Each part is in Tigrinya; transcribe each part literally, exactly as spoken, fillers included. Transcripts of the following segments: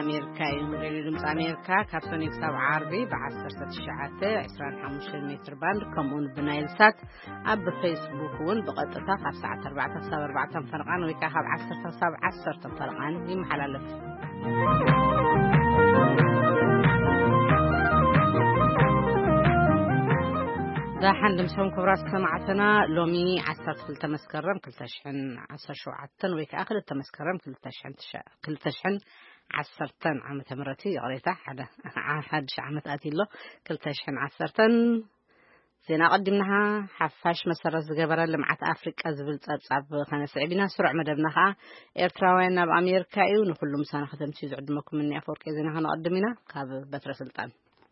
أمريكا يمريلهم أمريكا كابتن كتاب عربي بعشر تشعات عشرين خمسة متر باند كمون بنايل سات أب فيسبوك ون بقطتها خمسة ساعات أربعة سبعة أربعة فرقان ويكاها بعشر سبعة عشر فرقان يمحل لف ده حندم سهم كبراس سمعتنا لومي عسر كل تمسكرم كل تشحن عسر شو عتن ويك آخر التمسكرم كل تشحن تش كل تشحن عسرتن عم تمرتي قريتها حدا حد شعمت آتي له كل تشحن عسرتن زين قدمناها حفاش مسرز جبرة لمعت أفريقيا زبل تصاب خنا سعبنا سرع مدبناها إيرتراوين بأمريكا ونخلهم سنة ختم شيء عندكم مني أفريقيا زين هنا قدمنا كاب بتر سلطان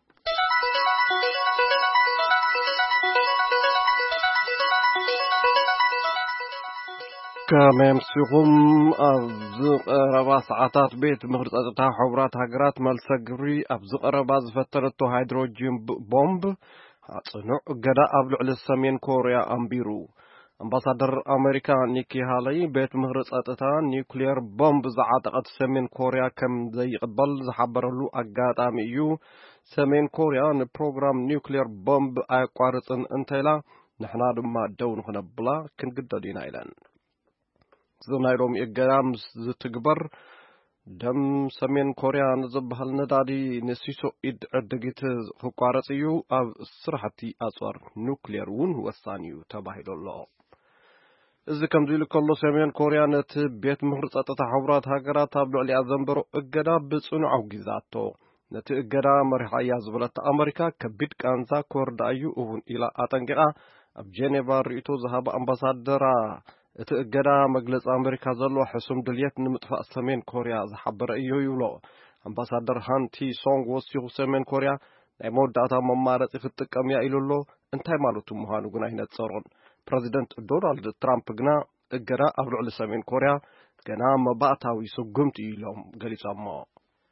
كمان سيقوم أبزق ربع ساعات بيت مغرطة حبرات هجرات مالسجري أبزق ربع فترته هيدروجين بومب صنع جدا أبلع للسمين كوريا أمبيرو أمباسادر أمريكا نيكي هالي بيت مغرطة نيوكلير بومب زعاتقت سمين كوريا كم زي قبل زحبر له أجات أميو سمين كوريا نبروغرام نيوكلير بومب أقارصن انتلا نحنا دما دون هنا بلا كنقدر دينا إلان زنايروم إجرام زتكبر دم سمين كوريا نزبهل ندادي نسيسو إد أدقيت خقارسيو أو سرحتي أصور نوكلير ون وثانيو تباهيل الله إذا كم زيلو كله سمين كوريا نت بيت مهرسة تحورات هاجرات تابلو على أزنبرو إجرا بصنع وجزاتو نت إجرا مرحا يازبلت أمريكا كبيد كانزا كوردايو أون إلى أتنقع بجنيفا ريتو ذهب أمباسادرا اتقدا مجلس أمريكا زلوا حسم دليت نمطفأ سمين كوريا زحبر إيو يولو أمباسادر هان تي سونغ وسيو سمين كوريا نمود داتا ممارت إفتك أميا إلولو انتهي مالوتو مهانو قنا هنا تصورون بريزيدنت دونالد ترامب قنا اقدا أبلع لسمين كوريا قنا مباعتاوي سقمت إيلوم قلي ساما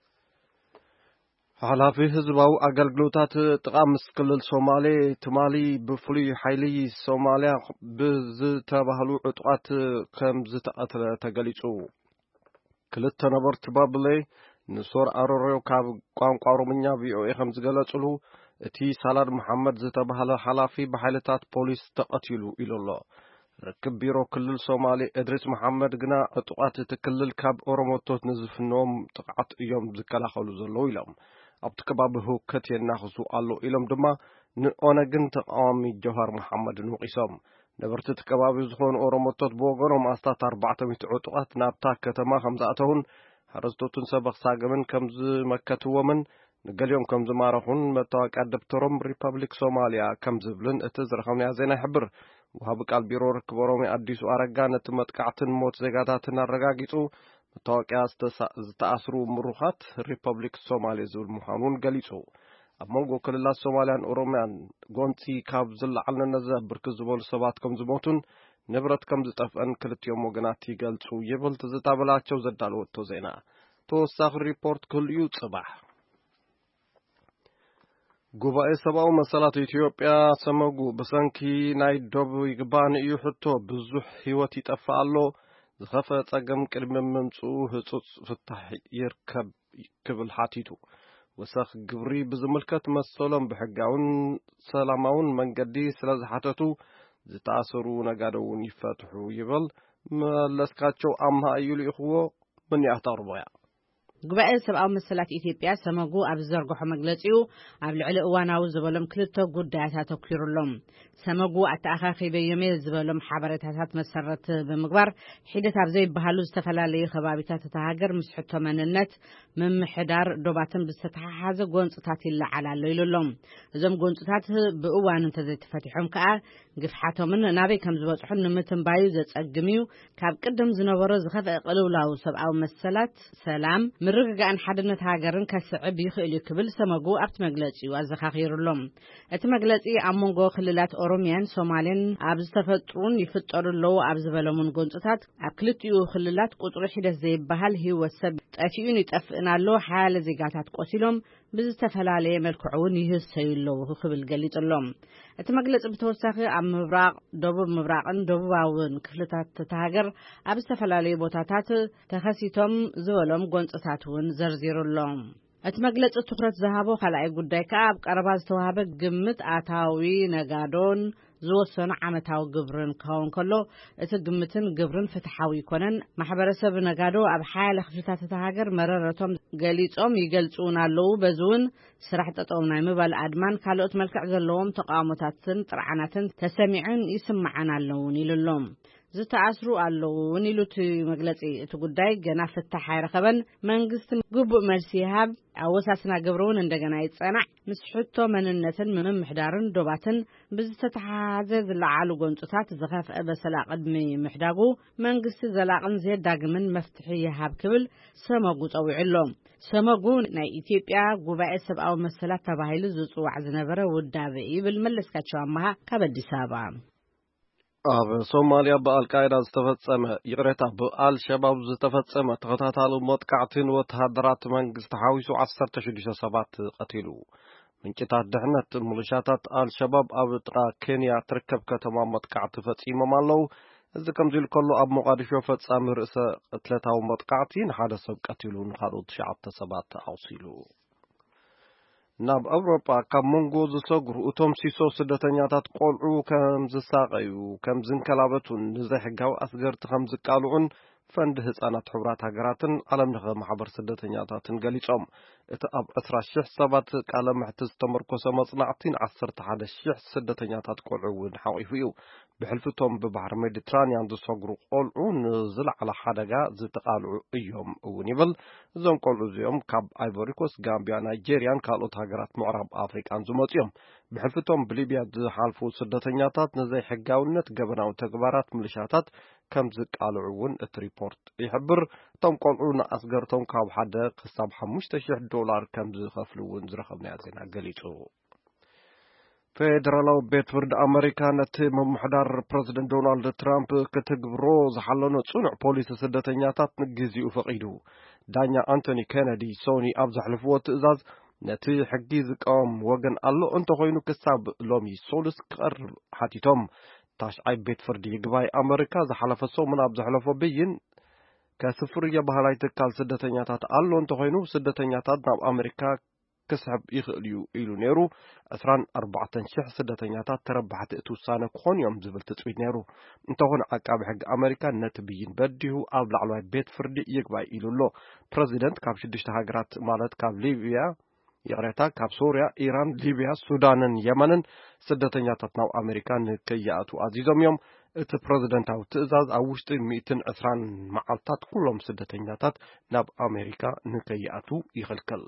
على في هزباو أقلقلوتات تقامس كل الصومالي تمالي بفلي حيلي صوماليا بز تبهلو عطقات كم زتقات تقليتو كل التنبر تبابلي نصور أروريو كاب قام قارو منيا بيو إخم زقلتلو تي سالار محمد زتبهل حلافي بحالتات بوليس تقتلو إلى الله ركب بيرو كل الصومالي إدريس محمد قنا عطقات تكلل كاب أورموتوت نزف النوم تقعت يوم زكالا خلو زلو إلهم أبتكبابه كتير ناخذوا الله إلهم دما نأنا جنت آمي جوهر محمد نوقسم نبرت تكباب زخون أورموتات بوغرهم أستات أربعة متعطقات نابتا كتما خمساتهن هرزتوتن سبق ساقمن كمز مكة ومن نقل يوم كمز مارخون متاك أدبترم ريبابليك سوماليا كمز بلن اتزر خمني عزينا حبر وهابك البيرو ركبرومي أديسو أرقان اتمتقعتن موت زيقاتاتنا الرقاقيتو متوقع استأثروا مروحات ريبابليك سومالي زول محانون قليسو أمونغو كل الله سوماليان أوروميان قونتي كاب زل على النزاب بركز بول سبات كم زموتون نبرت كم زتفن كلت يوم وقناتي قلتو يبل تزتابلاتشو زدالو التوزينا تو ساخ ريبورت كل يوت صباح قبائي سباو مسالات إثيوبيا سموغو بسانكي نايدوب يقبان يحطو بزوح هيوتي تفعلو زخفة تقم كلمة ممسو هصوص فتح يركب كبل حاتيتو وساخ قبري بزملكت مسولم بحقاون سلاماون من قدي سلاز حاتتو زتعصرو نقادون يفتحو يبل ما لسكاتشو أمها أيولي إخوة من يحتار بيا قبائل سبعة مسلات إثيوبيا سمجوا أبزر جحو مجلسيو قبل على أواناو زبالهم كلتو قداتها تكير لهم سمجوا أتأخاخي بيومي زبالهم حبرتها مسرت بمقبر حيدة أبزي بهالو استفلالي خبابتها تتهاجر مسحتها من النت من محدار دوباتن بستحا حازة قونصتات اللي على الليل لهم زم قونصتات بأوان انتزي تفتحهم كأ قفحاتهم من نابي كم زبطحون نمتن بايو زت أقدميو كاب قدم زنوبرو زخف قلولاو سبعة مسلات سلام مرقق عن حدنة هاجرن كسعب يخيل كبل سمجو أبت مجلسي وأزخاخير لهم أت مجلسي عمونجو خلالات أوروميان سومالين أبز تفترون يفتر اللو أبز بلمون جنتات أكلت يو خلالات قطر حدة زي بهال هو السب أفيون يتفقنا له حال زيجاتات قتلهم ብዝተፈላለየ መልክዑን ይህሰይለው ክብል ገሊጽሎም እቲ መግለጽ ብተወሳኺ ኣብ ምብራቕ ደቡብ ምብራቕን ደቡባውን ክፍልታት ተሃገር ኣብ ዝተፈላለዩ ቦታታት ተኸሲቶም ዝበሎም ጎንጽታት እውን ዘርዚሩሎም እቲ መግለጽ ትኩረት ዝሃቦ ካልኣይ ጉዳይ ከዓ ኣብ ቀረባ ዝተዋሃበ ግምት ኣታዊ ነጋዶን ዝወሰኑ ዓመታዊ ግብርን ክኸውን ከሎ እቲ ግምትን ግብርን ፍትሓዊ ይኮነን ማሕበረሰብ ነጋዶ ኣብ ሓያለ ክፍልታት ተሃገር መረረቶም ገሊጾም ይገልጹን ኣለዉ በዝውን ስራሕ ጠጠው ናይ ምባል ኣድማን ካልኦት መልክዕ ዘለዎም ተቃውሞታትን ጥርዓናትን ተሰሚዑን ይስምዓን ኣለውን ኢሉሎም ዝተኣስሩ ኣለዉ ወኒሉት መግለጺ እቲ ጉዳይ ገና ፍታሕ ኣይረኸበን መንግስቲ ግቡእ መልሲ ይሃብ ኣወሳስና ግብሩን እንደገና ይጸናዕ ምስ ሕቶ መንነትን ምምሕዳርን ዶባትን ብዝተተሓሓዘ ዝለዓሉ ጎንጽታት ዝኸፍአ በሰላ ቅድሚ ምሕዳጉ መንግስቲ ዘላቕን ዘዳግምን መፍትሒ ይሃብ ክብል ሰመጉ ጸዊዑሎም ሰመጉ ናይ ኢትዮጵያ ጉባኤ ሰብኣዊ መሰላት ተባሂሉ ዝጽዋዕ ዝነበረ ውዳበ ይብል መለስካቸው ኣማሃ ካብ አዲስ አበባ ኣብ ሶማሊያ በአልቃይዳ ዝተፈጸመ ይቅሬታ ብአልሸባብ ዝተፈጸመ ተኸታታሊ መጥቃዕትን ወተሃደራት መንግስቲ ሓዊሱ ዓሰርተ ሽዱሽተ ሰባት ቀቲሉ ምንጭታት ድሕነት ሙሉሻታት አልሸባብ ኣብ ጥቃ ኬንያ ትርከብ ከተማ መጥቃዕቲ ፈጺሞም ኣለዉ እዚ ከምዚ ኢሉ ከሎ ኣብ ሞቃዲሾ ፈጻሚ ርእሰ ቅትለታዊ መጥቃዕቲ ንሓደ ሰብ ቀቲሉ ንኻልኦት ትሽዓተ ሰባት ኣቁሲሉ ናብ አውሮፓ ካብ መንጎ ዝሰግሩ እቶም ሲሶ ስደተኛታት ቆልዑ ከም ዝሳቀዩ ከም ዝንከላበቱን ንዘይሕጋዊ ኣስገርቲ ከም ዝቃልዑን ፈንድ ህፃናት ሕቡራት ሃገራትን ዓለም ለኸ ማሕበር ስደተኛታትን ገሊጾም እቲ ኣብ ዕስራ ሽሕ ሰባት ቃለ ምሕትት ዝተመርኮሰ መጽናዕቲን ዓሰርተ ሓደ ሽሕ ስደተኛታት ቆልዑ እውን ሓቂፉ እዩ ብሕልፍቶም ብባሕሪ ሜዲትራንያን ዝሰግሩ ቆልዑ ንዝለዓለ ሓደጋ ዝተቃልዑ እዮም እውን ይብል እዞም ቆልዑ እዚኦም ካብ አይቮሪኮስ ጋምቢያ ናይጄሪያን ካልኦት ሃገራት ምዕራብ ኣፍሪካን ዝመፁ እዮም ብሕልፍቶም ብሊብያ ዝሓልፉ ስደተኛታት ንዘይ ሕጋውነት ገበናዊ ተግባራት ምልሻታት ከም ዝቃልዑ እውን እቲ ሪፖርት ይሕብር እቶም ቆልዑ ንኣስገርቶም ካብ ሓደ ክሳብ ሓሙሽተ ሽሕ ዶላር ከም ዝኸፍሉ እውን ዝረኸብናዮ ዜና ገሊጹ ፌደራላዊ ቤት ፍርዲ ኣሜሪካ ነቲ ምምሕዳር ፕረዚደንት ዶናልድ ትራምፕ ክትግብሮ ዝሓለኖ ጽኑዕ ፖሊሲ ስደተኛታት ንግዚኡ ፈቂዱ ዳኛ አንቶኒ ኬነዲ ሶኒ ኣብ ዘሕልፍዎ ትእዛዝ ነቲ ሕጊ ዝቃወም ወገን ኣሎ እንተኾይኑ ክሳብ ሎሚ ሶሉስ ክቐርብ ሓቲቶም ታሽዓይ ቤት ፍርዲ ይግባይ ኣሜሪካ ዝሓለፈ ሰሙን ኣብ ዘሕለፎ ብይን ከስፍር የባህላይ ትካል ስደተኛታት ኣሎ እንተኾይኑ ስደተኛታት ናብ ኣሜሪካ ክስሕብ ይኽእል እዩ ኢሉ ነይሩ ዕስራን ኣርባዕተን ሽሕ ስደተኛታት ተረባሕቲ እቲ ውሳነ ክኾኑ እዮም ዝብል ትፅቢት ነይሩ እንተኾነ ዓቃቢ ሕጊ ኣሜሪካ ነቲ ብይን በዲሁ ኣብ ላዕለዋይ ቤት ፍርዲ ይግባይ ኢሉሎ ፕረዚደንት ካብ ሽዱሽተ ሃገራት ማለት ካብ ሊብያ ይቅሬታ ካብ ሶርያ ኢራን ሊብያ ሱዳንን የመንን ስደተኛታት ናብ ኣሜሪካ ንከይኣቱ ኣዚዞም እዮም እቲ ፕረዚደንታዊ ትእዛዝ ኣብ ውሽጢ ሚእትን ዕስራን መዓልታት ኩሎም ስደተኛታት ናብ ኣሜሪካ ንከይኣቱ ይኽልክል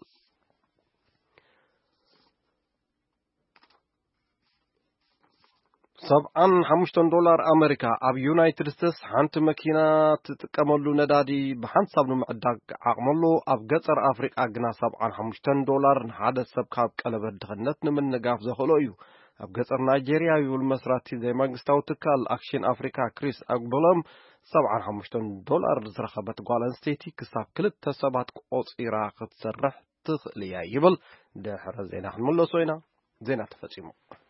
ሰብዓን ሓሙሽተን ዶላር ኣሜሪካ ኣብ ዩናይትድ ስቴትስ ሓንቲ መኪና ትጥቀመሉ ነዳዲ ብሓንሳብ ንምዕዳግ ዓቕመሉ ኣብ ገጠር ኣፍሪቃ ግና ሰብዓን ሓሙሽተን ዶላር ንሓደ ሰብ ካብ ቀለበት ድኽነት ንምንጋፍ ዘኽእሎ እዩ ኣብ ገጠር ናይጄርያ ይብል መስራቲ ዘይመንግስታዊ ትካል ኣክሽን ኣፍሪካ ክሪስ ኣግበሎም ሰብዓን ሓሙሽተን ዶላር ዝረኸበት ጓል ኣንስተይቲ ክሳብ ክልተ ሰባት ቆፂራ ክትሰርሕ ትኽእል እያ ይብል ድሕረ ዜና ክንምለሶ ኢና ዜና ተፈጺሙ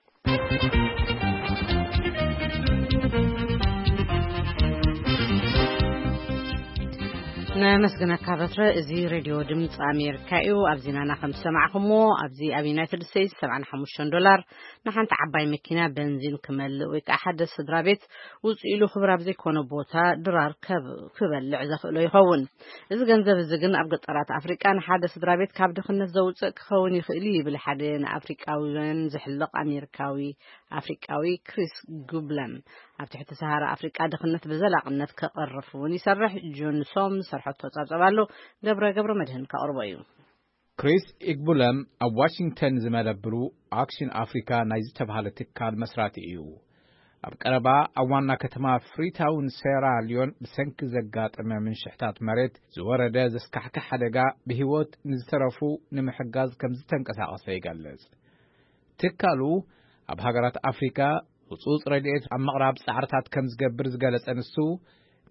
نمسكنك بطرة زي راديو دمت أمريكا إيو أبزينانا خمسة معكم أبزي أبي يونايتد ستيتس سبعة خمسين دولار نحن تعباي مكينة بنزين كمل ويك أحد الصدرابيت وزيلو خبر أبزي كونه بوتا درار كب كبل لعزة فلو يخون إذا جنزب الزجن أبقى طرات أفريقيا نحد الصدرابيت كاب دخلنا الزوج كخون يخلي بالحدين أفريقياويين زحلق أمريكاوي أفريقياوي كريس جوبلم أبتحت سهارة أفريقيا دخلنا بزلق النت كقرفون يسرح جون سوم حتى تصابلو قبر قبر مدهن كأربعيو كريس إقبلم أو واشنطن زمالبرو أكشن أفريقيا نايز تبهال تكال مسراتي إيو أبقربا أوانا كتما فريتاون سيرا ليون بسنك زقات أما من شحتات مريت زوارة داز اسكحك حدقا بهوات نزترفو نمحقاز كمزتن كساقص فيقالز تكالو أبهاقرات أفريقيا وصوص رديت أم مغرب سعرتات كمز قبرز قالت أنسو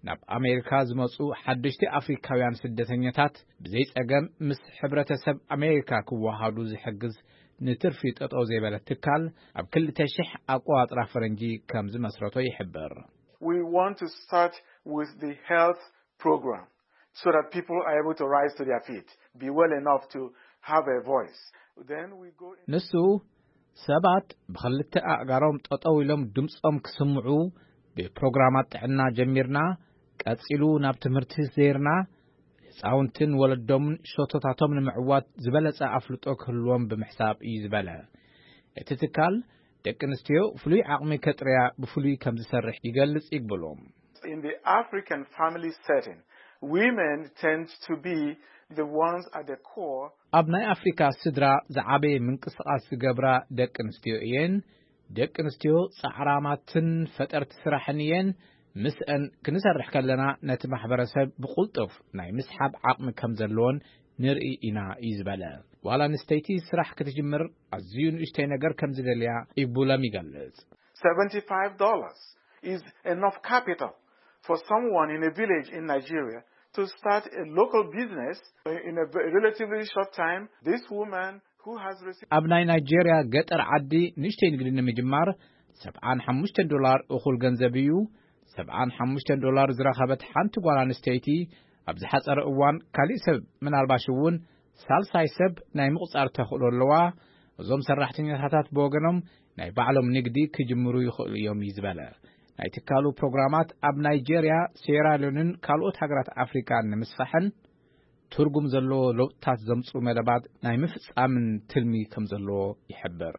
ናብ ኣሜሪካ ዝመጹ ሓደሽቲ ኣፍሪካውያን ስደተኛታት ብዘይ ጸገም ምስ ሕብረተሰብ ኣሜሪካ ክወሃዱ ዝሕግዝ ንትርፊ ጠጠው ዘይበለ ትካል ኣብ ክልተ ሽሕ ኣቆዋጥራ ፈረንጂ ከም ዝመስረቶ ይሕብር። We want to start with the health program so that people are able to rise to their feet, be well enough to have a voice. Then we go in... ንሱ ሰባት ብኽልተ ኣእጋሮም ጠጠው ኢሎም ድምጾም ክስምዑ ብፕሮግራማት ጥዕና ጀሚርና ቀጺሉ ናብ ትምህርቲ ዘርና ህፃውንትን ወለዶምን ሾቶታቶም ንምዕዋት ዝበለጸ ኣፍልጦ ክህልዎም ብምሕሳብ እዩ ዝበለ። እቲ ትካል ደቂ ኣንስትዮ ፍሉይ ዓቕሚ ከጥርያ ብፍሉይ ከም ዝሰርሕ ይገልጽ ይግብሎም። In the African family setting, women tend to be the ones at the core. ኣብ ናይ ኣፍሪካ ስድራ ዝዓበየ ምንቅስቓስ ዝገብራ ደቂ ኣንስትዮ እየን። ደቂ ኣንስትዮ ጻዕራማትን ፈጠርቲ ስራሕን እየን። ምስአን ክንሰርሕ ከለና ነቲ ማሕበረሰብ ብቁልጡፍ ናይ ምስሓብ ዓቕሚ ከም ዘለዎን ንርኢ ኢና እዩ ዝበለ። ዋላ ንስተይቲ ስራሕ ክትጅምር ኣዝዩ ንእሽተይ ነገር ከም ዝደልያ ይቡለም ይገልጽ። seventy-five dollars is enough capital for someone in a village in Nigeria to start a local business in a relatively short time. This woman who has received ኣብ ናይ ናይጄሪያ ገጠር ዓዲ ንእሽተይ ንግዲ ንምጅማር ሰብዓ ወሓሙሽተ ዶላር እኹል ገንዘብ እዩ። ሰብዓ ወሓሙሽተ ዶላር ዝረኸበት ሓንቲ ጓል ኣንስተይቲ ኣብ ዝሓፀረ እዋን ካልእ ሰብ ምናልባሽ እውን ሳልሳይ ሰብ ናይ ምቁፃር ተኽእሎ ኣለዋ። እዞም ሰራሕተኛታት ብወገኖም ናይ ባዕሎም ንግዲ ክጅምሩ ይኽእሉ እዮም እዩ ዝበለ። ናይ ትካሉ ፕሮግራማት ኣብ ናይጄሪያ፣ ሴራሊዮንን ካልኦት ሃገራት ኣፍሪካ ንምስፋሕን ትርጉም ዘለዎ ለውጥታት ዘምፁ መደባት ናይ ምፍጻምን ትልሚ ከም ዘለዎ ይሕብር።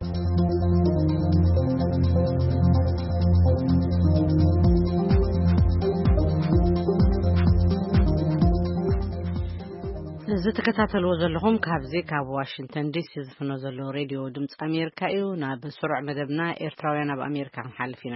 ዝተከታተልዎ ዘለኹም ካብዚ ካብ ዋሽንግተን ዲሲ ዝፍኖ ዘሎ ሬድዮ ድምጽ ኣሜሪካ እዩ። ናብ ስሩዕ መደብና ኤርትራውያን ኣብ ኣሜሪካ ክንሓልፍ ኢና።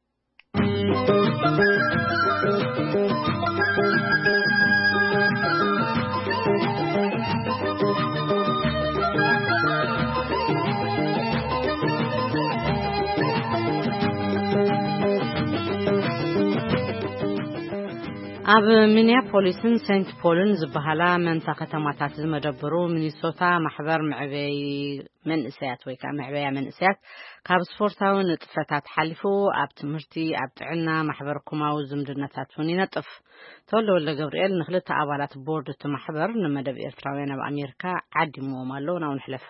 ኣብ ሚኒያፖሊስን ሴንት ፖልን ዝበሃላ መንታ ከተማታት ዝመደብሩ ሚኒሶታ ማሕበር ምዕበይ መንእሰያት ወይ ከዓ ምዕበያ መንእሰያት ካብ ስፖርታዊ ንጥፈታት ሓሊፉ ኣብ ትምህርቲ፣ ኣብ ጥዕና፣ ማሕበር ኩማዊ ዝምድናታት ውን ይነጥፍ። ተወልደ ገብርኤል ንክልተ ኣባላት ቦርድ እቲ ማሕበር ንመደብ ኤርትራውያን ኣብ ኣሜሪካ ዓዲሞም ኣለዉ። ናው ንሕለፍ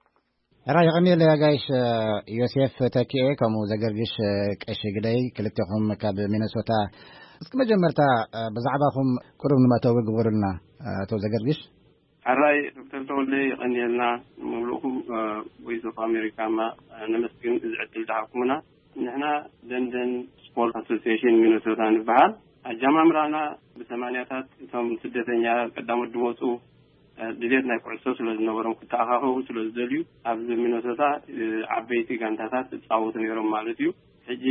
ራይ ቀሚል ጋይሽ ዮሴፍ ተኪኤ ከምኡ ዘገርግሽ ቀሽ ግደይ ክልተኹም ካብ ሚኒሶታ እስከ መጀመርታ በዛዕባኹም ቁሩብ ንማተው ግብሩልና አቶ ዘገርግሽ አራይ ዶክተር ተወልደ ቀኒልና ሙሉኩም ቮይስ ኦፍ አሜሪካ ማ ነመስግን ዝዕድል ዳኩምና ንሕና ለንደን ስፖርት አሶሲዬሽን ሚኒሶታ ንበሃል አጃማምራና በሰማንያታት እቶም ስደተኛ ቀዳሞት ድሞፁ ድሌት ናይ ኩዕሶ ስለዝነበሮም ክተኣኻኸቡ ስለዝደልዩ ኣብዚ ሚኒሶታ ዓበይቲ ጋንታታት ዝፃወቱ ነይሮም ማለት እዩ። ሕጂ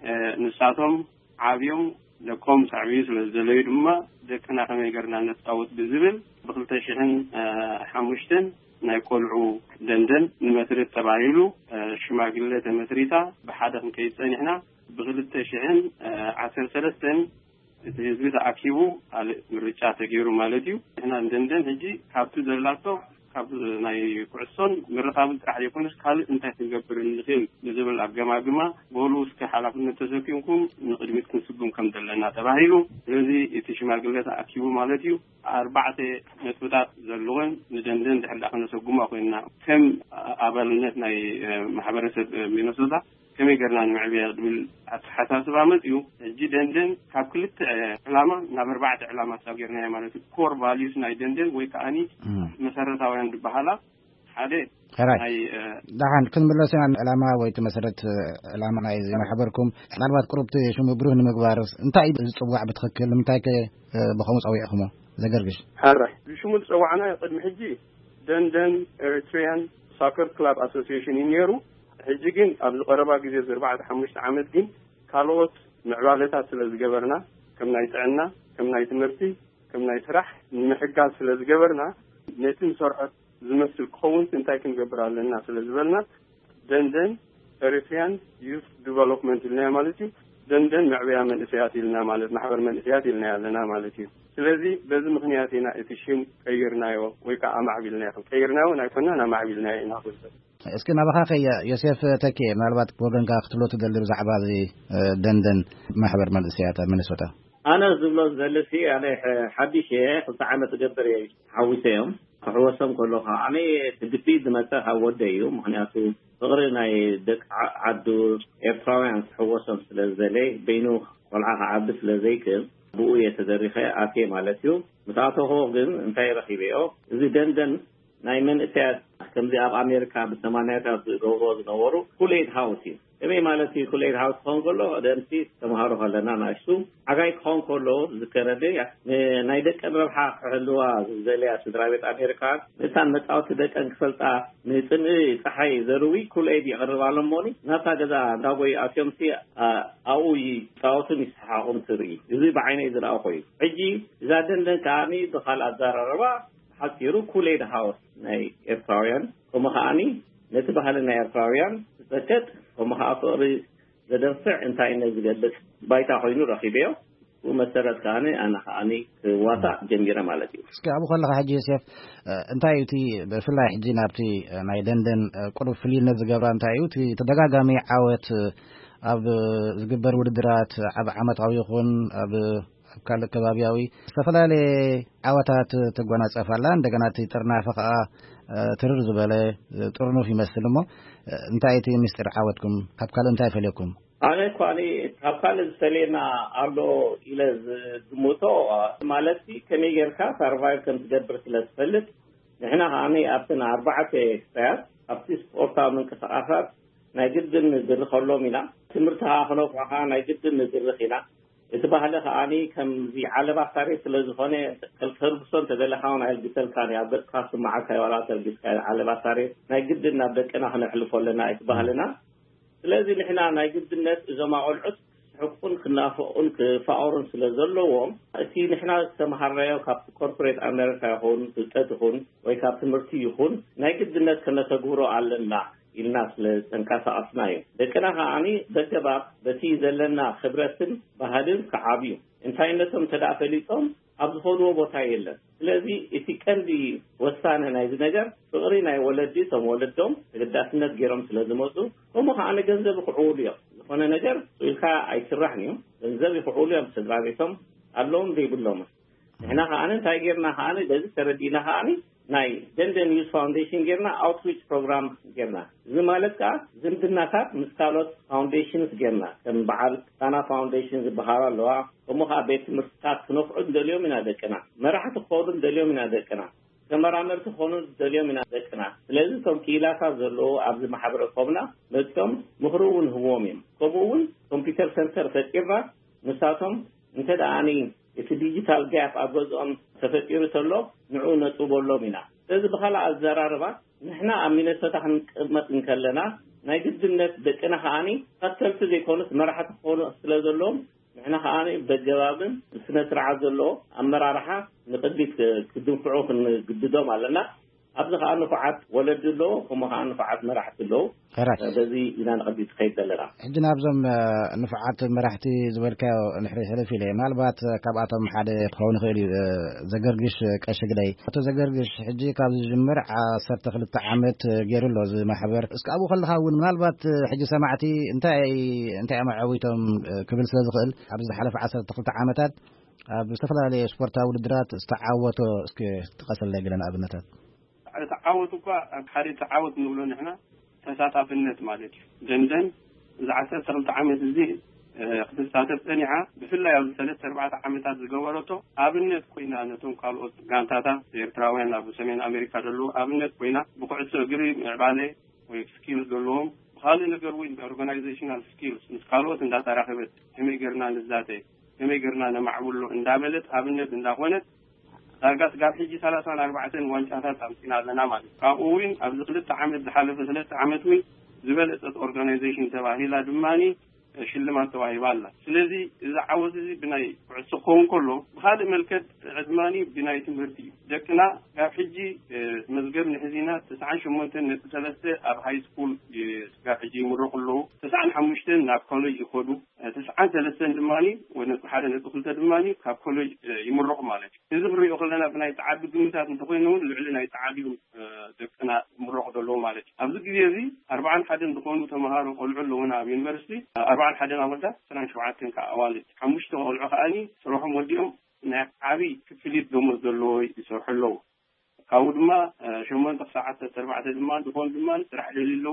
ንሳቶም ዓብዮም ለቆም ሳዕቢ ስለዝደለዩ ድማ ደቅና ከመይ ገርና ነፃወት ብዝብል ብክልተ ሽሕን ሓሙሽተን ናይ ቆልዑ ደንደን ንመስረት ተባሂሉ ሽማግለ ተመስሪታ ብሓደ ክንከይድ ፀኒሕና ብክልተ ሽሕን ዓሰርተ ሰለስተን እቲ ህዝቢ ተኣኪቡ ካልእ ምርጫ ተገይሩ ማለት እዩ። ንሕና ደንደን ሕጂ ካብቲ ዘላቶ ካብ ናይ ኩዕሶን ምርኻብን ጥራሕ ዘይኮነስ ካልእ እንታይ ክንገብር ንኽእል ብዝብል ኣገማግማ በሉ እስከ ሓላፍነት ተሰኪምኩም ንቅድሚት ክንስጉም ከም ዘለና ተባሂሉ ስለዚ እቲ ሽማግለ ተኣኪቡ ማለት እዩ ኣርባዕተ ነጥብታት ዘለዎን ንደንደን ድሕር ዳ ክነሰጉማ ኮይና ከም ኣባልነት ናይ ማሕበረሰብ ሚኒሶታ ከመይ ገርና ንምዕብያ ዝብል ኣተሓሳስባ መፅኡ ሕጂ ደንደን ካብ ክልተ ዕላማ ናብ ኣርባዕተ ዕላማ ሳጌርና ማለት እዩ። ኮር ቫልዩስ ናይ ደንደን ወይ ከዓኒ መሰረታውያን ዝበሃላ ሓደ ናይ ዳሓን ክንምለስና ዕላማ ወይ መሰረት ዕላማ ናይ ማሕበርኩም ምናልባት ቁሩብቲ ሽሙ ብሩህ ንምግባር እንታይ ዝፅዋዕ ብትክክል እንታይ ብኸምኡ ፀዊዕኹሞ ዘገርግሽ ሓራይ ብሽሙ ዝፀዋዕና ቅድሚ ሕጂ ደንደን ኤሪትሪያን ሳከር ክላብ አሶሲዬሽን ይነሩ ሕጂ ግን ኣብ ዝቀረባ ግዜ ኣርባዕተ ሓሙሽተ ዓመት ግን ካልኦት ምዕባለታት ስለዝገበርና ከም ናይ ጥዕና ከም ናይ ትምህርቲ ከም ናይ ስራሕ ንምሕጋዝ ስለዝገበርና ነቲ ንሰርሖት ዝመስል ክኸውን እንታይ ክንገብር ኣለና ስለዝበልና ደንደን ኤሪትሪያን ዩት ዲቨሎፕመንት ኢልና ማለት እዩ دندن معبيا من إسياتنا مالت محور من إسياتنا لنا مالتي ስለዚህ በዚህ ምክንያትና እትሽም ቀይርናዮ ወይ ከአማ ዓቢልናዮ ቀይርናዮ ናይኮና ማዓቢልናዮ እናኹል እስኪ ናባኻ ዮሴፍ ተኬ ምናልባት ወገንካ ክትሎት ደልብ ዛዕባ እዚ ደንደን ማሕበር መንእስያት ሚኒሶታ أنا زبلو زلسي أنا حديث خمسة عام تقدر يحوسهم حوسهم كلها أنا تدفيد مثلا هوديو مهنياتو غيرنا يدك عدو إفراوان حوسهم سلزلي بينو والعها عبد سلزيك بوية تدريخة أكيد مالتيو متعاطو هو جن انتهي رخيبيو إذا دندن نايمن إتياد كم زي أب أمريكا بالثمانينات جوروز نورو كلية هاوسي إمي مالتي كلية هاوس خون كله أدمتي تمهارو هلنا ناشتو عجاي خون كله ذكرني نايدك الربح حلوة زليا سدرابة أمريكا مثلا متعاط دك أنكسلتا مثلا صحي ضروري كلية يقرب على موني نتا جزا دابوي أسيمتي أوي تعاطني صحاهم سري يزي بعيني إذا أخوي عجي زادن كاني دخل أزار الربا حسيرو كلية هاوس ناي إفراويان ومخاني نتبهلنا إفراويان زكت ومخاطري زدنفع انتهي نزجلك بايتا خوينو رخيبيو ومسرت كاني أنا خاني واسع جميرة مالتي اسكي أبو خلق حاجة يوسف انتهي تي بفلا حجي نابتي ناي دندن قرب فلين نزجبرا انتهي تي تدقاقامي عاوت أب زجبر ودرات أب عمت عويخون أب كان كبابياوي استفلا عواتات تقوانا سفلان دقنات ترنا فقا تررز بالي ترنو في مسلمو انتايتي مستر عاوتكم قبقال انتاي فليكم أنا كواني قبقال السلينا أرلو إلى زموتو مالتي كمي يركا سارفايف كم تقدر سلسفلت نحنا هاني أبتنا أربعة سيات أبتي سبورتا من كساعات نايجدن نزر خلو منا تمرتها خلوف وحا نايجدن نزر خينا إتباهله خاني كم زي على بحثاري سلزخانة الخربصون تدلخان على الجسل كان يعبد خاص معك ولا تلبس على بحثاري نجد نبدأ أنا هنحلف لنا إتباهلنا لازم إحنا نجد الناس إذا ما قلت حقن خنافون كفاورن سلزلوهم أكيد إحنا سمحرية كاب كوربريت أمريكا هون تلتهون ويكاب تمرتي هون نجد الناس كنا تجورو على الناس الناس لنكاسة أصناعي لكن هاني بجباب بتي زلنا خبرتن بهذين كعابيو إنتاينتهم تدافليتهم أبزهونو بوتايلا الذي إتكان دي وسانة نايز نجار صغري ناي ولدي ثم ولدهم قداسنة جيرم سلازموتو هم خانة جنزب فعوليا فانا نجار سويلكا أي سرحنيو جنزب فعوليا بسدرابيتهم اللهم دي بلوم هنا خانة تايجرنا خانة جزي سردينا خانة ناي دندن يوز فاونديشن جرنا اوتريتش بروجرام جرنا زمالكا زمدنا كات مسكالوت فاونديشنز جرنا كم بعال انا فاونديشنز بهارا لوا ومخا بيت مسكات نفعد دليو من هذاكنا مرحت خودن دليو من هذاكنا كمرامرت خونن دليو من هذاكنا لازم كم كيلاكا زلو عبد محبر قومنا لكم مخرون هومين قبول كمبيوتر سنتر تكيرنا مساتهم انت داني في ديجيتال جاب أبغضهم تفكير تلو نعون تقولوا منا إذا بخلا الزرارة نحن أمينة ستحن قمة نكلنا نجد الناس بكنا خاني حتى تزي كونس مرحة كونس لازلهم نحن خاني بالجواب سنة رعزلو أمر راحة نقدر كدوم فعوف نقددهم علينا أبغى أن نفعت ولد له هم أن نفعت مرحت له هذا إذا نقدر تخيل لنا حجنا أبزم نفعت مرحتي زبالك نحري حلفي لي مالبات كابعتهم حد خون خيري زجرجش كشجلي حتى زجرجش حجي كاب جمر صرت خلت عمت جيرلو زي ما حبر اسك أبو خلها ون مالبات حجي سمعتي أنت أنت مع عويتهم قبل سلازقل أبز حلف عسر تخلت عمتات بستفلا لي سبورتا ولدرات استعوتوا اسك تقصل لي قلنا أبنتات تعاوتوا كحري تعاوت نقولون إحنا تساعد في النت مالك دندن زعسر سرت عمت زين اقتصاد الثانية بفلا يوم ثلاث أربعة عمتات الجوارته أبنت كوينا نتون قالوا جانتاتا إيرتراوين أبو سمين أمريكا دلو أبنت كوينا بقعد سجري بعلي وسكيلز دلوهم خالي نقولين بأورجانيزيشنال سكيلز نسقالوا إن ده تراخبت هم يجرنا للذاتي هم يجرنا لمعولو إن داملت أبنت إن داخونت أرجعت قال حجي ثلاثة أربعة وانشاتات أمسين على نامل كأوين أبزقلت عمل بحالة ثلاثة عمتوي زبالة أورجانيزيشن تبعه لا دماني ሽልማት ተዋሂባላ ስለዚ እዛ ዓወት እዚ ብናይ ዕጽቆን ኮሎ ብኻል መልከት ዕድማኒ ብናይ ትምህርቲ ደቅና ካብ ሕጂ መዝገብ ንሕዚና تسعة وثمانين ነጥብ ሰለስተ ኣብ ሃይ ስኩል ካብ ሕጂ ይምረቁሉ تسعة وخمسة ናብ ኮሌጅ ይኸዱ تسعة وثلاثين ድማኒ ወይ ሓደ ነጥብ ክልተ ድማኒ ካብ ኮሌጅ ይምረቁ ማለት እዚ ብሪኦ ከለና ብናይ ተዓቢ ግምታት እንተኮይኑ ልዕሊ ናይ ተዓቢው ደቅና ይምረቁ ደሎ ማለት ኣብዚ ግዜ እዚ أربعة وأربعين እንደኮኑ ተማሃሮ ቆልዑ ኣለውና ኣብ ዩኒቨርሲቲ أربعة وأربعين ኣወልዳ عشرين وسبعة ከኣዋል خمسة ቆልዑ ከኣኒ ስርሖም ወዲኦም ናይ ዓቢ ክፍሊት ደሞዝ ዘለዎ ይሰርሑ ካው ድማ ثمانية ساعات أربعة ድማ እንደኮኑ ድማ ስራሕ ደሊለው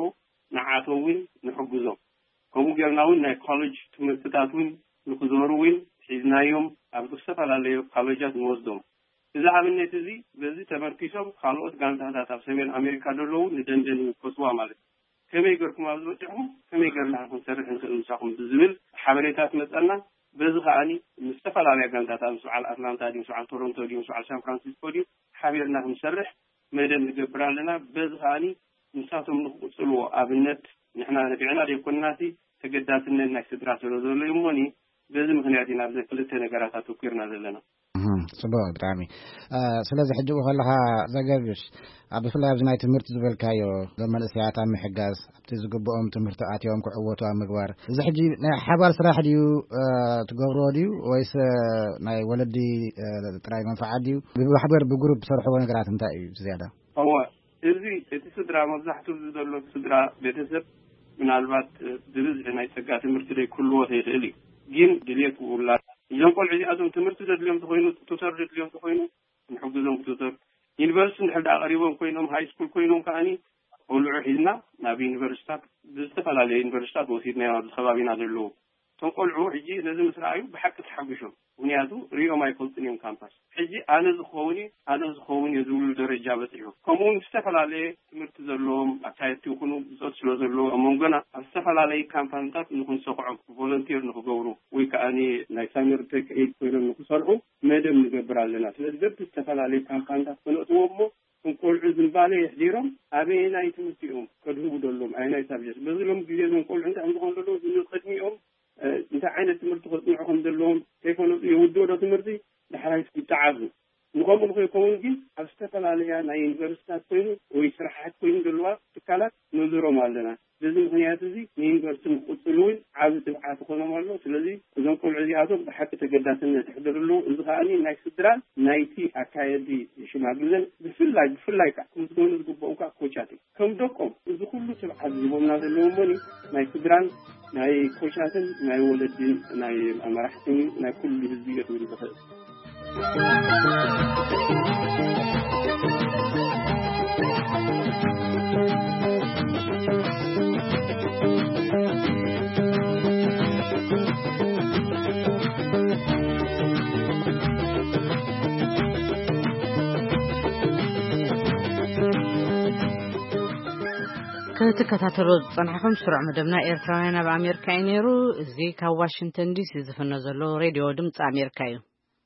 ንዓተውን ንሕግዞም ከምኡ ጌርናውን ናይ ኮሌጅ ትምህርትታቱን ንክዘሩውን ሒዝናዮም ኣብ ዝተፈላለዩ ኮሌጃት ንወስዶም እዚ ኣብነት እዚ በዚ ተመርኪሶም ካልኦት ጋንታታት ኣብ ሰሜን ኣሜሪካ ደለው ንደንደን ኮስዋ ማለት ከመይ ገርኩም ኣብ ዝበጥሑ ከመይ ገርና ክንሰርሕ ንክእል ንሳኹም ዝብል ሓበሬታት መፀና በዚ ከኣኒ ዝተፈላለዩ ጋንታታት ምስዓል ኣትላንታ ዲ ምስዓል ቶሮንቶ ዲ ምስዓል ሳን ፍራንሲስኮ ዲ ሓቢርና ክንሰርሕ መደብ ንገብር ኣለና በዚ ከኣኒ ንሳቶም ንኽፅልዎ ኣብነት ንሕና ነቢዕና ደይኮንናሲ ተገዳስነት ናይ ስድራ ስለ ዘሎ እሞኒ በዚ ምክንያት ኢና ብዘይ ክልተ ነገራት ኣተኲርና ዘለና ጽቡቅ ብጣዕሚ ስለዚ ሕጂ ከለኻ ዘገርሽ ኣብ ብፍላይ ኣብ ናይ ትምህርቲ ዝበልካዮ ዘመንእሰያት ኣብ ምሕጋዝ ኣብቲ ዝግብኦም ትምህርቲ ኣትዮም ክዕወቱ ኣብ ምግባር እዚ ሕጂ ናይ ሓባር ስራሕ ድዩ ትገብሮ ድዩ ወይስ ናይ ወለዲ ጥራይ መንፋዓት ድዩ ብማሕበር ብግሩፕ ሰርሕዎ ነገራት እንታይ እዩ ዝያዳ هو እዚ እቲ ስድራ መብዛሕትኡ ዘሎ ስድራ ቤተሰብ ምናልባት ድርዝ ናይ ፀጋ ትምህርቲ ደይ ኩሉ ወተይኽእል ግን ድልየት ውላ እዞም ቆልዑ እዚኣቶም ትምህርቲ ዘድልዮም ተኮይኑ ቱተር ዘድልዮም ተኮይኑ ንሕግዞም ቱተር ዩኒቨርሲቲ ንሕዳ ቀሪቦም ኮይኖም ሃይ ስኩል ኮይኖም ከኣኒ ቆልዑ ሒዝና ናብ ዩኒቨርሲታት ብዝተፈላለዩ ዩኒቨርሲታት ወሲድና ናብ ከባቢና ዘለው ቶም ቆልዑ ሕጂ ነዚ ምስራዩ ብሓቂ ተሓጒሾም ምክንያቱ ሪኦም ኣይፈልጥን እዮም ካምፓስ ሕጂ ኣነ ዝኸውኒ ኣነ ዝኸውኒ የዝብሉ ደረጃ በፂሑ ከምኡውን ዝተፈላለዩ ትምህርቲ ዘለዎም ኣካየድቲ ይኹኑ ብፆት ስለ ዘለዎ ኣብ መንጎና ኣብ ዝተፈላለዩ ካምፓኒታት ንክንሰኽዑ ቮለንቲር ንክገብሩ ወይ ከኣኒ ናይ ሳሚር ቴክ ኤድ ኮይኖም ንክሰርሑ መደብ ንገብር ኣለና ስለዚ በቲ ዝተፈላለዩ ካምፓኒታት ክነእትዎ እሞ ቆልዑ ዝንባለ የሕዲሮም ኣበይ ናይ ትምህርቲ እዮም ከድህቡ ደሎም ኣይናይ ሳብጀክት በዚ ሎም ግዜ ዞም ቆልዑ እንታይ ዝኾኑ ደሎ ዝቅድሚኦም እንታይ ዓይነት ትምህርቲ ክፅንዑ ከም ዘለዎም ከይኮኑ ይውድዶ ትምህርቲ ድሕራይ ይተዓዙ ንኸምኡ ንኸይከውን ግን ኣብ ዝተፈላለያ ናይ ዩኒቨርሲታት ኮይኑ ወይ ስራሓት ኮይኑ ዘለዋ ትካላት ንዝሮም ኣለና በዚ ምክንያት እዚ ንዩኒቨርሲቲ ንክቕፅሉ እውን ዓብ ትብዓት ክኾኖም ኣሎ ስለዚ እዞም ቆልዑ እዚኣቶም ብሓቂ ተገዳስነት ይሕድርሉ እዚ ከኣኒ ናይ ስድራን ናይቲ ኣካየዲ ሽማግለን ብፍላይ ብፍላይ ከዓ ከምዝኮኑ ዝግብኦም ከዓ ኮቻት ከም ደቆም እዚ ኩሉ ትብዓት ዝቦምና ዘለዎ ሞኒ ናይ ስድራን ናይ ኮቻትን ናይ ወለድን ናይ ኣመራሕትን ናይ ኩሉ ህዝቢ የትውል ዝኽእል ከተከታተሉ ጽንሐኩም ስሩዕ መደብና ኤርትራውያን ኣብ ኣሜሪካ ይነሩ እዚ ካብ ዋሽንግተን ዲሲ ዝፍነ ዘሎ ሬድዮ ድምጽ ኣሜሪካ እዩ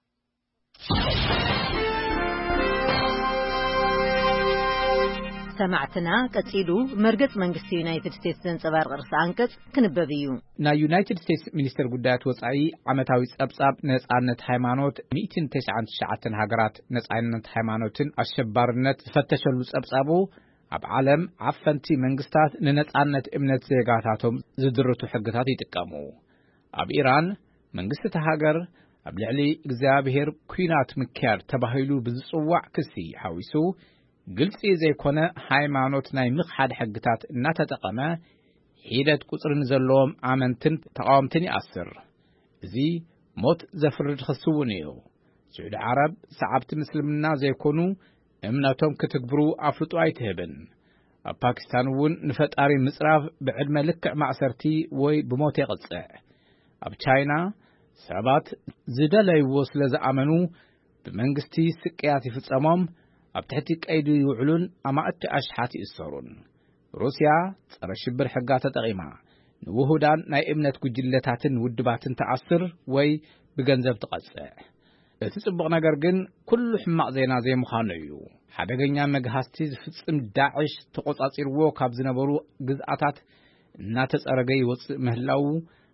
ሰማዕትና ቀፂሉ መርገጽ መንግስቲ ዩናይትድ ስቴትስ ዘንጸባርቕ ርዕሰ አንቀጽ ክንበብ እዩ ናይ ዩናይትድ ስቴትስ ሚኒስተር ጉዳያት ወጻኢ ዓመታዊ ጸብጻብ ነጻነት ሃይማኖት مئة وتسعة وتسعين ሃገራት ነጻነት ሃይማኖትን አሸባርነት ዝፈተሸሉ ጸብጻቡ ኣብ ዓለም ዓፈንቲ መንግስታት ንነጻነት እምነት ዜጋታቶም ዝድርቱ ሕግታት ይጥቀሙ ኣብ ኢራን መንግስቲ ተሃገር ኣብ ልዕሊ እግዚአብሔር ኩናት ምክያድ ተባሂሉ ብዝጽዋዕ ክሲ ሓዊሱ ግልጽ ዘይኮነ ሃይማኖት ናይ ምኽሓድ ሕግታት እናተጠቀመ ሂደት ቁጽርን ዘለዎም ኣመንትን ተቃወምትን ይኣስር እዚ ሞት ዘፍርድ ክስውን እዩ ስዑድ ዓረብ ሰዓብቲ ምስልምና ዘይኮኑ እምነቶም ክትግብሩ ኣፍልጦ ኣይትህብን ኣብ ፓኪስታን እውን ንፈጣሪ ምጽራፍ ብዕድመ ልክዕ ማዕሰርቲ ወይ ብሞት ይቕጽዕ ኣብ ቻይና ሰባት ዝደለይዎ ስለ ዝኣመኑ ብመንግስቲ ስቅያት ይፍጸሞም ኣብ ትሕቲ ቀይዲ ይውዕሉን ኣማእቲ ኣሽሓት ይእሰሩን ሩስያ ጸረ ሽብር ሕጋ ተጠቒማ ንውሁዳን ናይ እምነት ጉጅለታትን ውድባትን ተኣስር ወይ ብገንዘብ ትቐጽዕ እቲ ጽቡቕ ነገር ግን ኩሉ ሕማቕ ዜና ዘይምዃኑ እዩ ሓደገኛ መግሃስቲ ዝፍጽም ዳዕሽ ተቆጻጺርዎ ካብ ዝነበሩ ግዝኣታት እናተጸረገ ይወጽእ ምህላው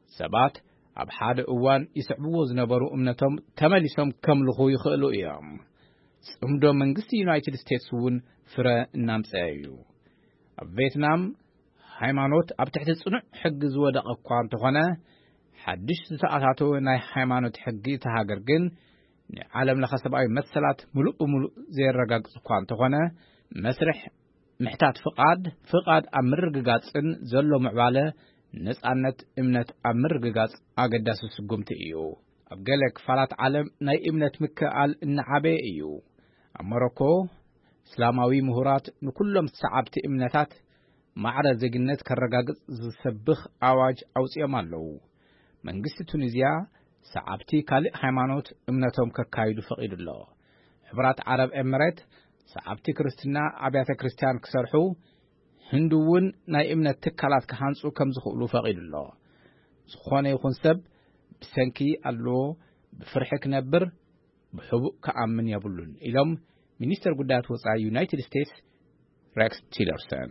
ሰባት ኣብ ሓደ እዋን ይስዕብዎ ዝነበሩ እምነቶም ተመሊሶም ከምልኹ ይኽእሉ እዮም። ጽምዶ መንግስቲ ዩናይትድ ስቴትስ እውን ፍረ እናምጽአ እዩ። ኣብ ቪየትናም ሃይማኖት ኣብ ትሕቲ ጽኑዕ ሕጊ ዝወደቐ እኳ እንተኾነ ሓድሽ ዝተኣታተወ ናይ ሃይማኖት ሕጊ ተሃገር ግን ንዓለም ለኸ ሰብኣዊ መሰላት ሙሉእ ብሙሉእ ዘየረጋግጽ እኳ እንተኾነ መስርሕ ምሕታት ፍቓድ ፍቓድ ኣብ ምርግጋጽን ዘሎ ምዕባለ ነጻነት እምነት ኣብ ምርግጋጽ ኣገዳሲ ስጉምቲ እዩ። ኣብ ገለ ክፋላት ዓለም ናይ እምነት ምክኣል እናዓበየ እዩ። ኣብ ሞሮኮ እስላማዊ ምሁራት ንኩሎም ሰዓብቲ እምነታት ማዕረ ዜግነት ከረጋግጽ ዝሰብኽ ኣዋጅ ኣውጽኦም ኣለዉ። መንግስቲ ቱኒዝያ ሰዓብቲ ካልእ ሃይማኖት እምነቶም ከካይዱ ፈቒዱ ኣሎ። ሕብራት ዓረብ ኤምሬት ሰዓብቲ ክርስትና ኣብያተ ክርስቲያን ክሰርሑ ህንድ እውን ናይ እምነት ትካላት ክሃንጹ ከም ዝኽእሉ ፈቒዱ ኣሎ። ዝኾነ ይኹን ሰብ ብሰንኪ ኣለዎ ብፍርሒ ክነብር ብሕቡእ ከኣምን የብሉን ኢሎም ሚኒስተር ጉዳያት ወጻኢ ዩናይትድ ስቴትስ ሬክስ ቲለርሰን።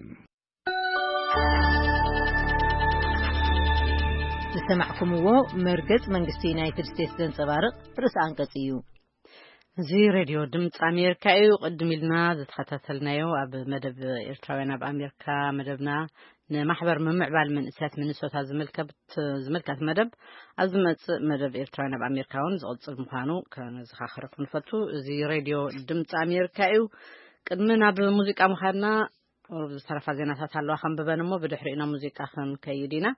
ዝሰማዕኩምዎ መርገጽ መንግስቲ ዩናይትድ ስቴትስ ዘንጸባርቕ ርእሰ አንቀጽ እዩ። እዚ ሬድዮ ድምፂ ኣሜሪካ እዩ። ቅድም ኢልና ዝተኸታተልናዮ ኣብ መደብ ኤርትራውያን ኣብ ኣሜሪካ መደብና ንማሕበር ምምዕባል መንእሰያት ሚኒሶታ ዝምልከት ዝምልከት መደብ ኣብ ዝመጽእ መደብ ኤርትራውያን ኣብ ኣሜሪካ እውን ዝቕጽል ምዃኑ ከነዘኻኽረኩም ንፈቱ። እዚ ሬድዮ ድምፂ ኣሜሪካ እዩ። ቅድሚ ናብ ሙዚቃ ምኻድና ዝተረፋ ዜናታት ኣለዋ ከንብበን እሞ ብድሕሪና ሙዚቃ ክንከይድ ኢና።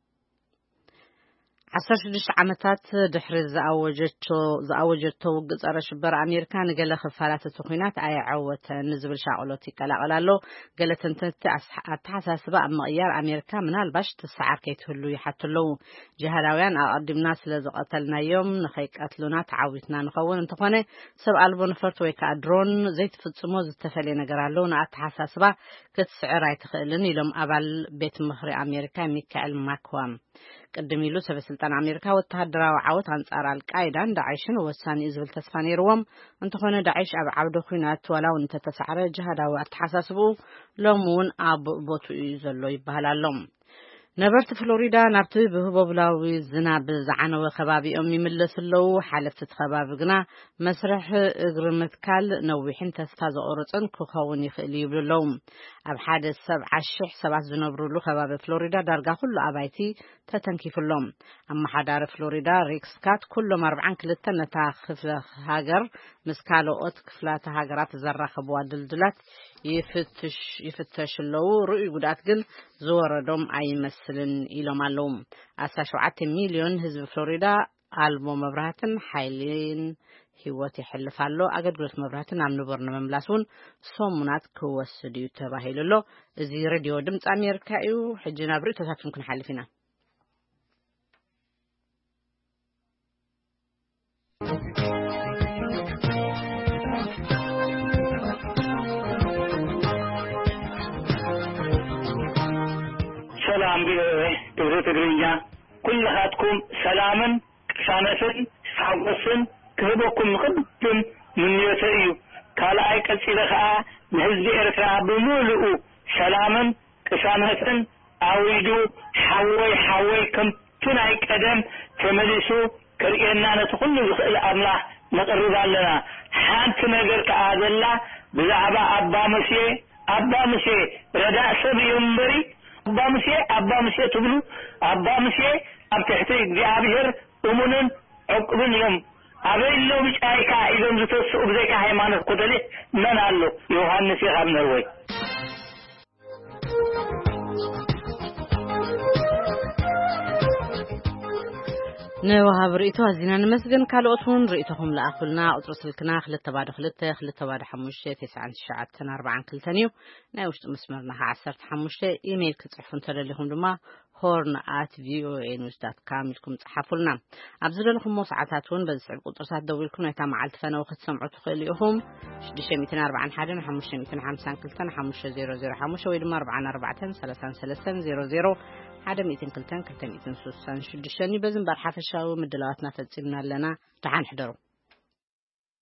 عشرة وستة ዓመታት ድሕሪ ዝኣወጀቶ ዝኣወጀቶ ውግእ ጸረ ሽብር ኣሜሪካ ንገለ ክፋላት ተኾይናት ኣይዓወተን ዝብል ሻቅሎት ይቀላቀላሎ። ገለ ተንተንቲ ኣተሓሳስባ ኣብ ምቕያር ኣሜሪካ ምናልባሽ ትሰዓር ከይትህሉ ይሓትለው። ጅሃዳውያን ኣቀዲምና ስለ ዝቀተልናዮም ንኸይቀትሉና ተዓዊትና ንኸውን እንተኾነ ሰብ ኣልቦ ነፈርት ወይ ከዓ ድሮን ዘይትፍጽሞ ዝተፈለየ ነገር ኣሎ። ንኣተሓሳስባ ክትስዕር ኣይትኽእልን ኢሎም ኣባል ቤት ምኽሪ ኣሜሪካ ሚካኤል ማክዋም ቅድም ኢሉ ሰበስልጣን ኣሜሪካ ወተሃደራዊ ዓወት አንጻር አልቃይዳን ዳዕሽን ወሳኒ ዝብል ተስፋ ነይርዎም እንተኾነ ዳዕሽ ኣብ ዓውደ ኩናት ወላው እንተተሰዓረ ጅሃዳዊ አተሓሳስቡ ሎሙን ኣብ ቦቱ ዘሎ ይባሃላሎም። ነበርቲ ፍሎሪዳ ናብቲ ብህቦብላዊ ዝናብ ዝዓነወ ከባቢኦም ይምለስለው። ሓለፍቲ ከባቢ ግና መስርሕ እግሪ ምትካል ነዊሕን ተስፋ ዘቆርጽን ክኸውን ይኽእል ይብሉለው። ኣብ ሓደ ሰብዓ ሽሕ ሰባት ዝነብሩሉ ከባቢ ፍሎሪዳ ዳርጋ ኩሉ ኣባይቲ ተተንኪፍሎም። ኣመሓዳሪ ፍሎሪዳ ሪክ ስካት ኩሎም ኣርባዕን ክልተን ነታ ክፍለ ሃገር ምስ ካልኦት ክፍላት ሃገራት ዘራኸብዋ ድልድላት ይፍትሽ ይፍተሽለው። ርኡይ ጉዳት ግን ዝወረዶም ኣይመስልን ኢሎም ኣለው። አስራ ሸውዓተ ሚልዮን ህዝቢ ፍሎሪዳ ኣልቦ መብራህትን ሓይልን ህይወት ይሕልፋሎ። ኣገልግሎት መብራህትን ኣብ ንቡር ንምምላሱን ሶሙናት ክወስድ እዩ ተባሂሉሎ። እዚ ሬድዮ ድምፂ ኣሜሪካ እዩ። ሕጂ ናብ ርእቶታትን ክንሓልፍ ኢና። ሰላም ቢሆይ ትብሩ ትግርኛ ኩልኻትኩም ሰላምን ቅሳነትን ሓጎስን ክህበኩም ንኽብም ምንዮተ እዩ። ካልኣይ ቀፂለ ከዓ ንህዝቢ ኤርትራ ብምሉኡ ሰላምን ቅሳነትን ኣዊዱ ሓወይ ሓወይ ከምቲ ናይ ቀደም ተመሊሱ ክርኤና ነቲ ኩሉ ዝኽእል ኣምላኽ ነቕርብ ኣለና። ሓንቲ ነገር ከዓ ዘላ ብዛዕባ ኣባ ሙሴ ኣባ ሙሴ ረዳእ ሰብ እዩ እምበሪ አባ ሙሴ አባ ሙሴ ትብሉ አባ ሙሴ ኣብ ትሕቲ እግዚአብሔር እሙንን ዕቁብን እዮም። ኣበይለው ብጫይካ ኢሎም ዝተስኡ ብዘይካ ሃይማኖት ኮተሌ መን ኣሎ? ዮሐንስ ይኻብ ነርወይ نوهاب رئيتو هزينا نمسجن كالوتون رئيتهم لأخلنا أطرس الكنا خلت بعد خلت خلت بعد حموشة تسعة شعات سنة أربعة كلتانيو ناوشت مسمرنا عشرة حموشة إيميل كتحفون ترى لهم دما horn at v o a news dot com لكم تحفلنا أبزر لكم موسعاتون بس قطرسات دولكم نتام على الفنا وقت سمعوا تخليهم شديش ميتين أربعة حاجة حموشة ميتين خمسة كلتان حموشة زيرو زيرو حموشة ويدما أربعة أربعة ثلاثة ثلاثة زيرو زيرو حدا ميتين كلتان كلتان ميتين سوسان شديشاني بزن برحافة شاو مدلواتنا تتسيبنا لنا تعال حضروا.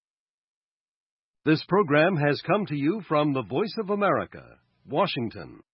This program has come to you from the Voice of America, Washington.